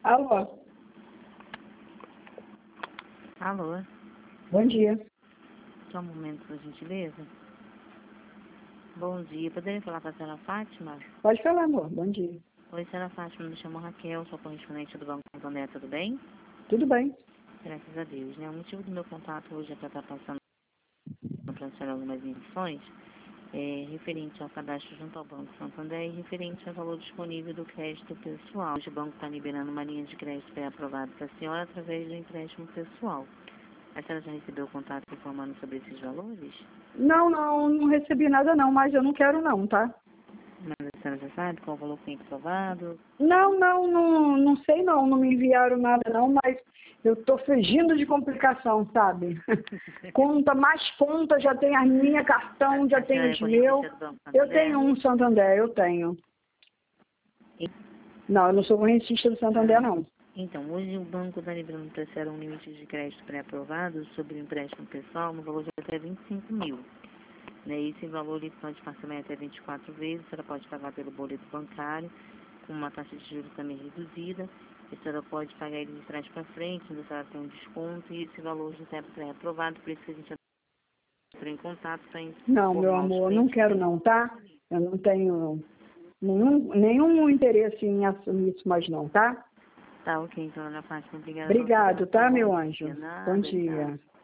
Alô, Alô, bom dia. só um momento, por gentileza. Bom dia, poderia falar com a senhora Fátima? Pode falar, amor, bom dia. Oi, senhora Fátima, me chamo Raquel, sou correspondente do Banco Santander, tudo bem? Tudo bem? Graças a Deus, né? O motivo do meu contato hoje é para estar passando para a senhora algumas informações referente ao cadastro junto ao Banco Santander e referente ao valor disponível do crédito pessoal. Hoje o banco está liberando uma linha de crédito pré-aprovada para a senhora através do empréstimo pessoal. A senhora já recebeu o contato informando sobre esses valores? Não recebi nada não, mas eu não quero não, tá? Mas a senhora já sabe qual o valor que foi aprovado? Não sei não me enviaram nada não, mas eu tô fugindo de complicação, sabe? Mais conta, já tem a minha cartão, já A tem senhora os é meus. correntista do Banco Eu Santander? tenho um Santander, eu tenho. Não, eu não sou correntista do Santander, não. Então, hoje o banco está liberando para a senhora um limite de crédito pré-aprovado sobre o empréstimo pessoal no valor de até 25 mil. Né? Esse valor ele pode parcelar até 24 vezes, a senhora pode pagar pelo boleto bancário, com uma taxa de juros também reduzida. A senhora pode pagar ele de trás para frente, onde a senhora tem um desconto, e esse valor já está pré-aprovado, por isso que a gente entrou em contato para Não, meu informar os amor, não clientes. quero não, tá? Eu não tenho nenhum interesse em assumir isso mais não, tá? Tá, ok, então, Ana Fátima, obrigada. Obrigado, tá, meu anjo? De nada, Bom tchau. dia.